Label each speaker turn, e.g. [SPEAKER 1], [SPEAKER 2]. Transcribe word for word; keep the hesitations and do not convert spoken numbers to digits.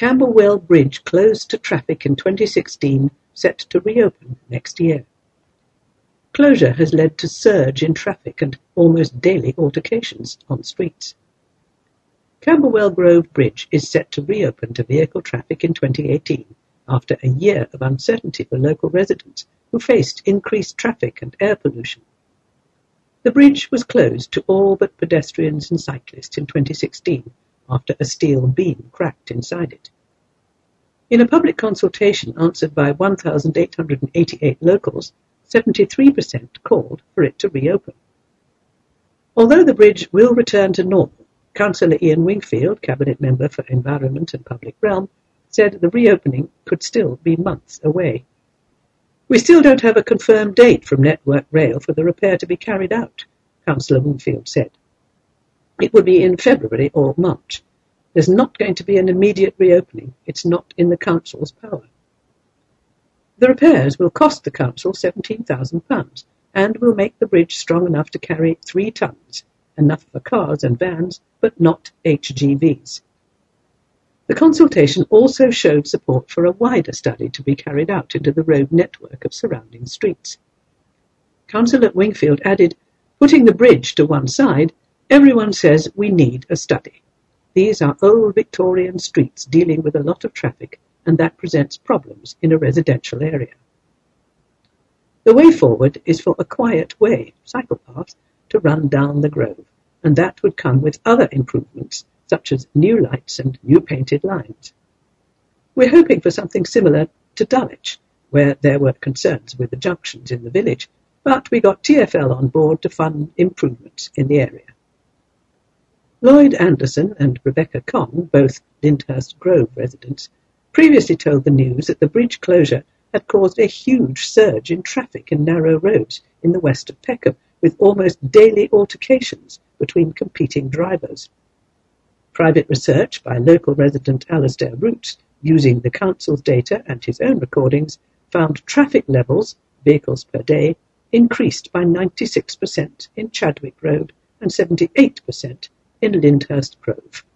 [SPEAKER 1] Camberwell Bridge closed to traffic in twenty sixteen, set to reopen next year. Closure has led to surge in traffic and almost daily altercations on streets. Camberwell Grove Bridge is set to reopen to vehicle traffic in twenty eighteen, after a year of uncertainty for local residents who faced increased traffic and air pollution. The bridge was closed to all but pedestrians and cyclists in twenty sixteen after a steel beam cracked inside it. In a public consultation answered by one thousand eight hundred eighty-eight locals, seventy-three percent called for it to reopen. Although the bridge will return to normal, Councillor Ian Wingfield, Cabinet Member for Environment and Public Realm, said the reopening could still be months away. We still don't have a confirmed date from Network Rail for the repair to be carried out, Councillor Wingfield said. It would be in February or March. There's not going to be an immediate reopening. It's not in the Council's power. The repairs will cost the Council seventeen thousand pounds and will make the bridge strong enough to carry three tonnes, enough for cars and vans, but not H G Vs. The consultation also showed support for a wider study to be carried out into the road network of surrounding streets. Councillor Wingfield added, putting the bridge to one side, everyone says we need a study. These are old Victorian streets dealing with a lot of traffic, and that presents problems in a residential area. The way forward is for a quiet way, cycle paths, to run down the Grove, and that would come with other improvements, such as new lights and new painted lines. We're hoping for something similar to Dulwich, where there were concerns with the junctions in the village, but we got T F L on board to fund improvements in the area. Lloyd Anderson and Rebecca Kong, both Lyndhurst Grove residents, previously told the news that the bridge closure had caused a huge surge in traffic in narrow roads in the west of Peckham, with almost daily altercations between competing drivers. Private research by local resident Alastair Roots, using the council's data and his own recordings, found traffic levels, vehicles per day, increased by ninety-six percent in Chadwick Road and seventy-eight percent in Lyndhurst Grove.